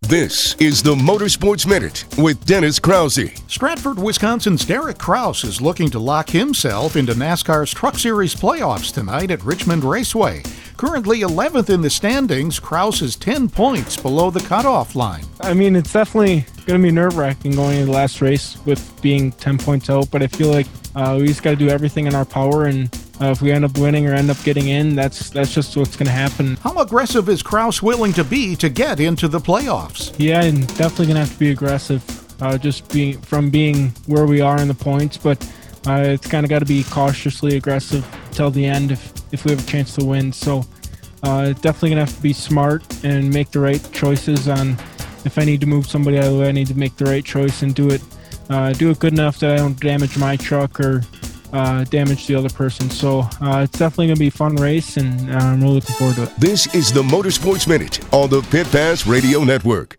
This is the Motorsports Minute with Dennis Krause. Stratford, Wisconsin's Derek Kraus is looking to lock himself into NASCAR's Truck Series playoffs tonight at Richmond Raceway. Currently 11th in the standings, Kraus is 10 points below the cutoff line. I mean, it's definitely going to be nerve-wracking going into the last race with being 10 points out, but I feel like we just got to do everything in our power, and if we end up winning or end up getting in, that's just what's going to happen. How aggressive is Kraus willing to be to get into the playoffs? Yeah, and definitely going to have to be aggressive, being where we are in the points, but it's kind of got to be cautiously aggressive till the end if we have a chance to win. So definitely going to have to be smart and make the right choices on if I need to move somebody out of the way, I need to make the right choice and do it good enough that I don't damage my truck or damage the other person. So it's definitely going to be a fun race, and I'm really looking forward to it. This is the Motorsports Minute on the Pit Pass Radio Network.